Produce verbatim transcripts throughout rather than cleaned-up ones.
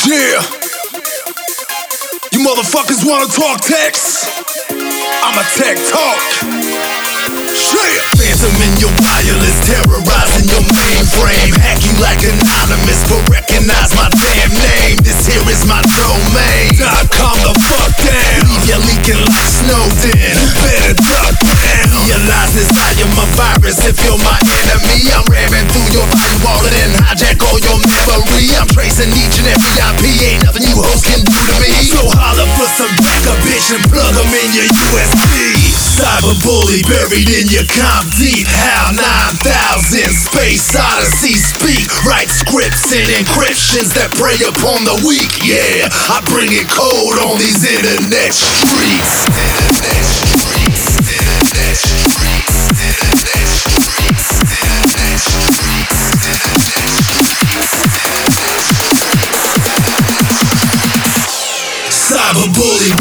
Yeah. You motherfuckers wanna talk text? I'ma tech talk. Yeah. Phantom in your wireless, terrorizing your mainframe. Hack you like anonymous, but recognize my damn name. This here is my domain. Dot com the fuck down. Leave you leaking like Snowden. You better duck down. Realize this, I am a virus. If you're my enemy, I'm ramming through your firewall and then hijack all your memory. I'm tracing each and every I P. Ain't nothing you hoes can do to me. So holler for some backup, bitch, and plug them in your U S B. Cyberbully buried in your comp deep. HAL nine thousand, Space Odyssey speak. Write scripts and encryptions that prey upon the weak. Yeah, I bring it cold on these internet streets. Internet streets, internet streets, internet streets, internet streets, Cyberbully.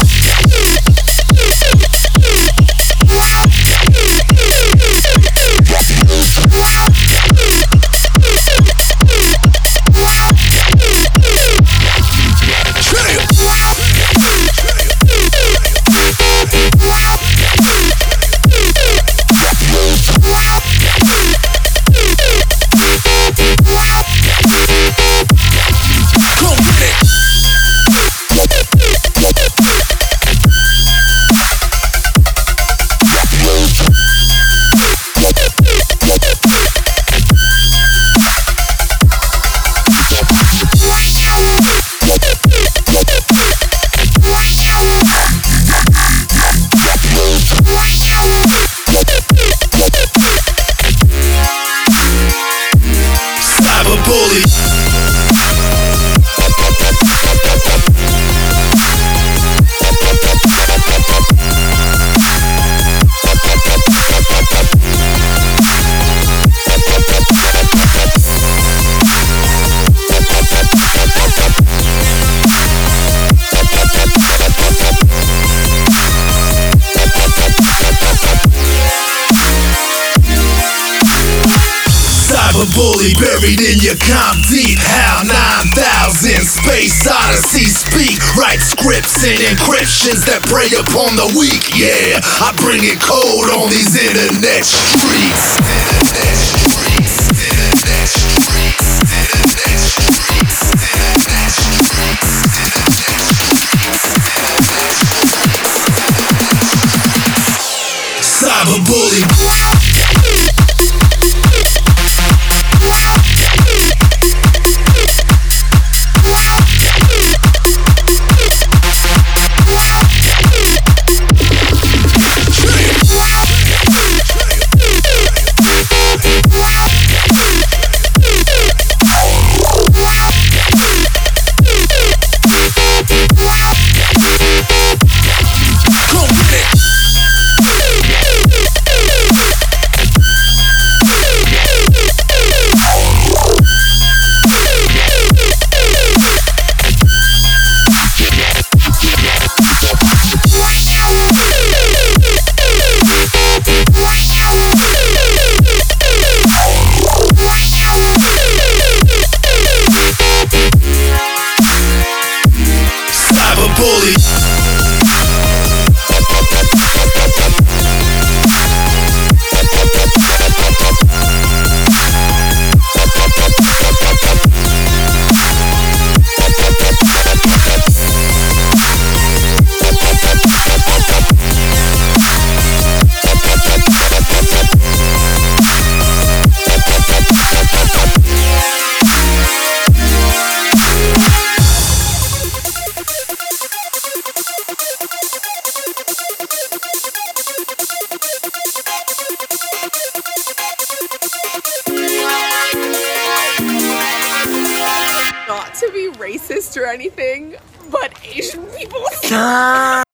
Cyberbully. Cyberbully buried in your comp deep. HAL nine thousand, Space Odyssey speak. Write scripts and encryptions that prey upon the weak. Yeah, I bring it cold on these internet streets. Internet streets, internet streets, internet streets, internet streets. Cyberbully. Cyberbully. Not to be racist or anything, but Asian people